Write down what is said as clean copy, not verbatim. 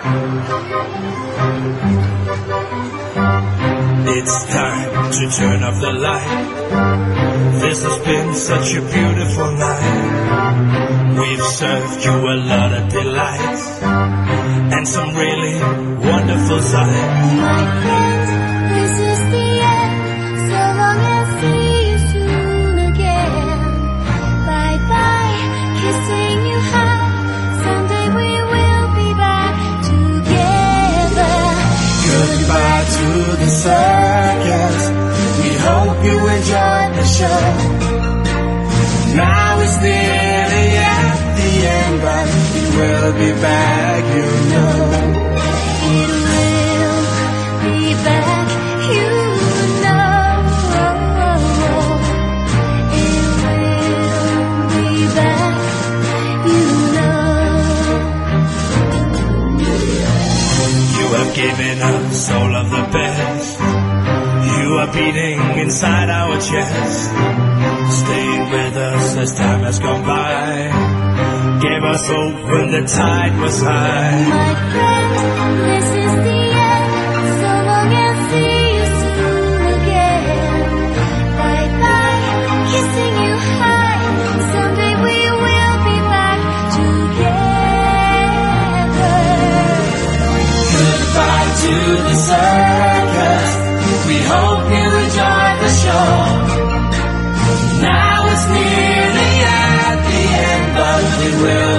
It's time to turn off the light. This has been such a beautiful night. We've served you a lot of delights and some really wonderful sights. My friend, this is the end. So long and see you soon again. Bye bye, kissing you high. Someday we will be back together. Goodbye to the circus. We hope you enjoyed the show. Now it's nearly at the end, but we will be back, you know. It will be back, you know. It will be back, you know. You have given us all of the best. You are beating inside our chest. Staying with us as time has gone by. Gave us hope when the tide was high. My friend, this is the end. So long and see you soon again. Bye bye, kissing you high. Someday we will be back together. Goodbye to the circus. We hope you enjoyed the show. Now it's nearly at the end, but we will